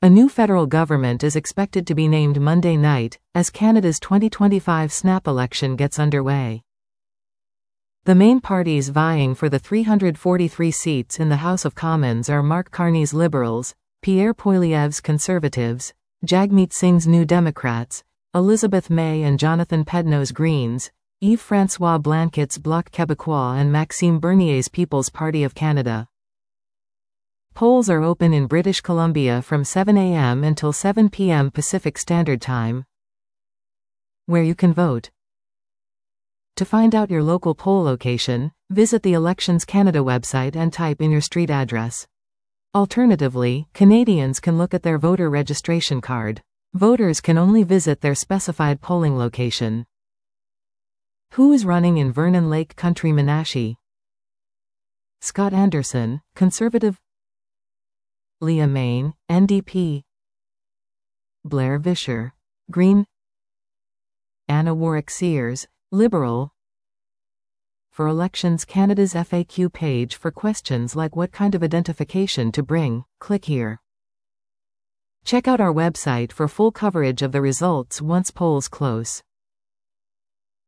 A new federal government is expected to be named Monday night, as Canada's 2025 snap election gets underway. The main parties vying for the 343 seats in the House of Commons are Mark Carney's Liberals, Pierre Poilievre's Conservatives, Jagmeet Singh's New Democrats, Elizabeth May and Jonathan Pedneau's Greens, Yves-François Blanchet's Bloc Québécois and Maxime Bernier's People's Party of Canada. Polls are open in British Columbia from 7 a.m. until 7 p.m. Pacific Standard Time, where you can vote. To find out your local poll location, visit the Elections Canada website and type in your street address. Alternatively, Canadians can look at their voter registration card. Voters can only visit their specified polling location. Who is running in Vernon Lake Country, Menashe? Scott Anderson, Conservative. Leah Main, NDP. Blair Vischer, Green. Anna Warwick Sears, Liberal. For Elections Canada's FAQ page for questions like what kind of identification to bring, click here. Check out our website for full coverage of the results once polls close.